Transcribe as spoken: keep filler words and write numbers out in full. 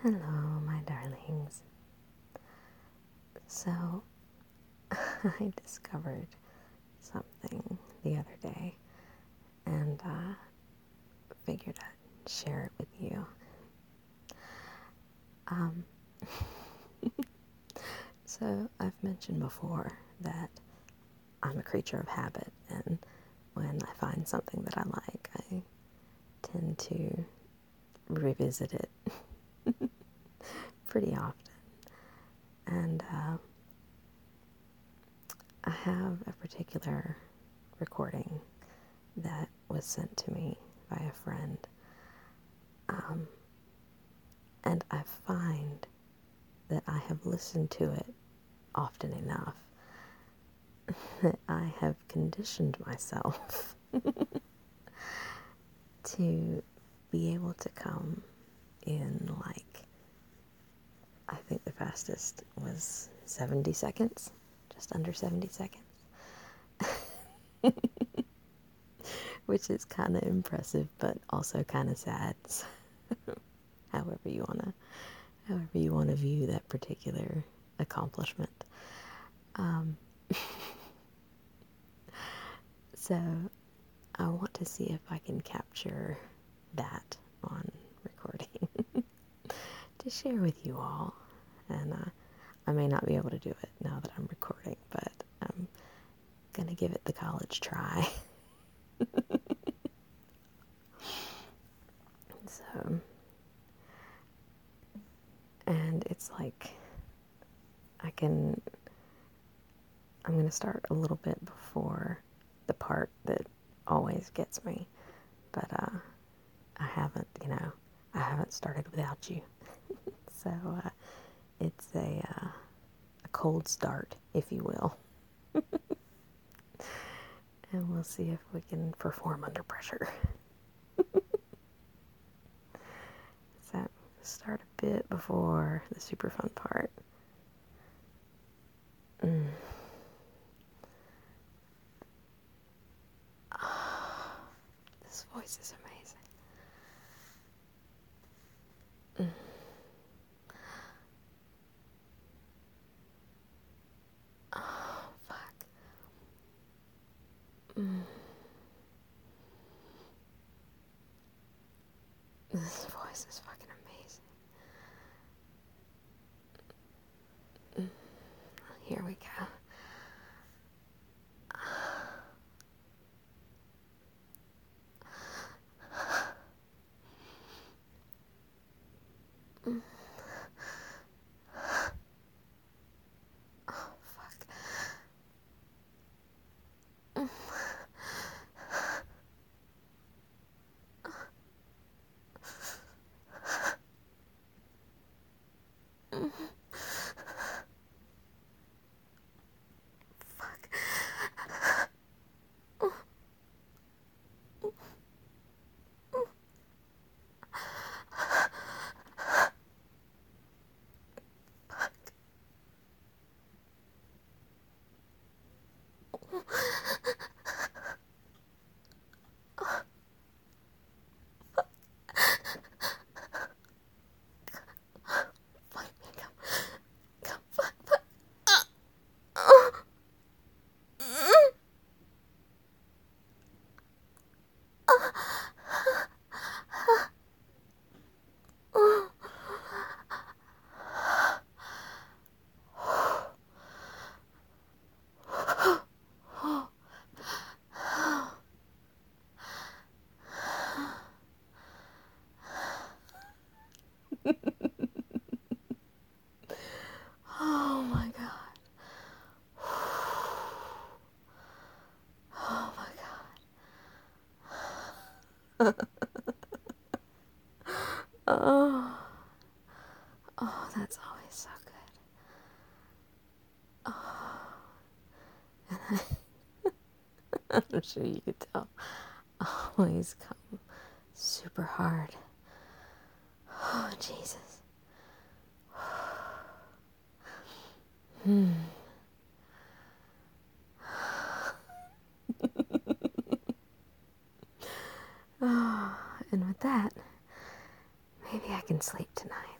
Hello, my darlings. So, I discovered something the other day and uh, figured I'd share it with you. Um, so, I've mentioned before that I'm a creature of habit, and when I find something that I like, I tend to revisit it pretty often. And uh, I have a particular recording that was sent to me by a friend. Um, and I find that I have listened to it often enough that I have conditioned myself to be able to come in, like, I think the fastest was seventy seconds, just under seventy seconds. Which is kind of impressive, but also kind of sad. So, however you wanna, however you wanna view that particular accomplishment. Um, so, I want to see if I can capture that on recording to share with you all. And uh, I may not be able to do it now that I'm recording, but I'm gonna give it the college try. So, and it's like, I can, I'm going to start a little bit before the part that always gets me, but uh, I haven't, you know, I haven't started without you. So, uh, it's a, uh, a cold start, if you will. And we'll see if we can perform under pressure. So, start a bit before the super fun part. Mm. Oh, this voice is amazing. Mm. Oh, fuck. Mm. This voice is fucking amazing. Mm. Here we go. Mm. Oh, fuck. Mm. Mm. Fuck. Oh my god. Oh my god. Oh. Oh, that's always so good. Oh. And I, I'm sure you could tell. Always come super hard. Oh, Jesus. Hmm. Oh, and with that, maybe I can sleep tonight.